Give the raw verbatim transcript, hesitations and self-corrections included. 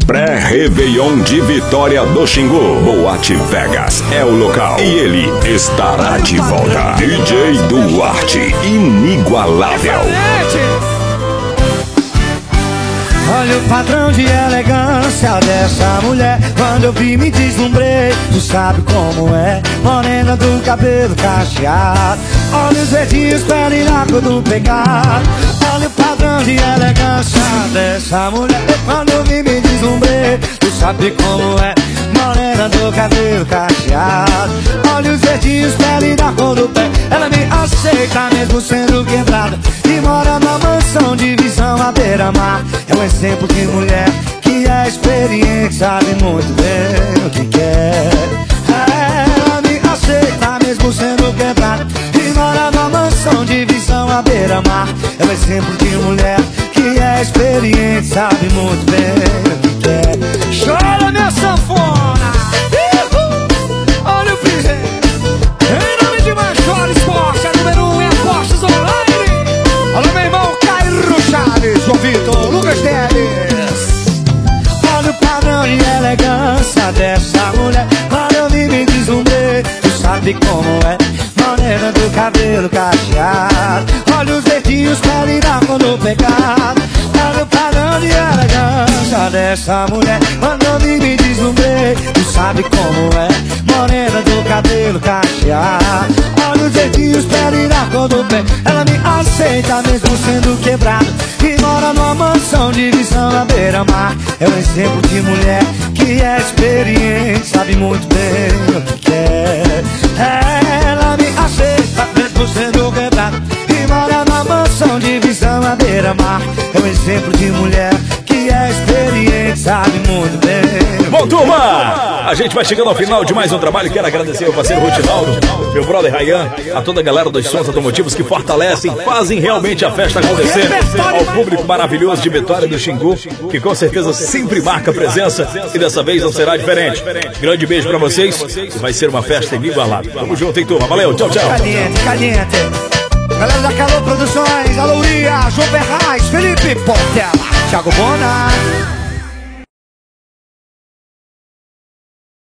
Pré-Réveillon de Vitória do Xingu. Boate Vegas é o local e ele estará de volta. D J Duarte, inigualável. Olha o padrão de elegância dessa mulher. Quando eu vi me deslumbrei. Tu sabe como é, morena do cabelo cacheado, olhos verdinhos, pele na cor do pecado. Olha o padrão de elegância dessa mulher. Quando eu vi me deslumbrei. Tu sabe como é, morena do cabelo cacheado, olhos verdinhos, pele na cor do pé. Ela me aceita mesmo sendo quebrada e mora na mansão de visão à beira-mar. É um exemplo de mulher que é experiente, sabe muito bem o que quer. Ela me aceita mesmo sendo quebrada e mora na mansão de visão à beira-mar. É um exemplo de mulher que é experiente, sabe muito bem o que quer. Chora minha sanfona, olha o piseiro. Em nome de Manchora Esporte, a número um é Apostas Online. Olha meu irmão Cairo Chaves, João Vitor, Lucas Teles. Olha o padrão de elegância dessa mulher. Quando eu vi me deslumbrei. Tu sabe como é, morena do cabelo cacheado, olhos verdinhos, pele na cor do pecado. Olha o padrão de elegância dessa mulher. Quando eu vi me deslumbrei. Tu sabe como é, morena do cabelo cacheado, olhos verdinhos, pele na cor do pé. Ela me aceita mesmo sendo quebrado e mora numa mansão de visão à beira-mar. É um exemplo de mulher que é experiente, sabe muito bem o que quer. Ela me aceita mesmo sendo quebrado e mora numa mansão de visão à beira-mar. É um exemplo de mulher que é experiente, sabe muito bem. Bom, turma, a gente vai chegando ao final de mais um trabalho. Quero agradecer ao parceiro Rutinaldo, meu brother Rayan, a toda a galera dos sons automotivos que fortalecem, fazem realmente a festa acontecer, ao público maravilhoso de Vitória do Xingu, que com certeza sempre marca presença e dessa vez não será diferente. Grande beijo pra vocês e vai ser uma festa inigualável. Tamo junto, hein, turma? Valeu, tchau, tchau. Caliente, caliente. Galera da Calor Produções, a Louria, João Ferraz, Felipe Portela, Thiago Bona.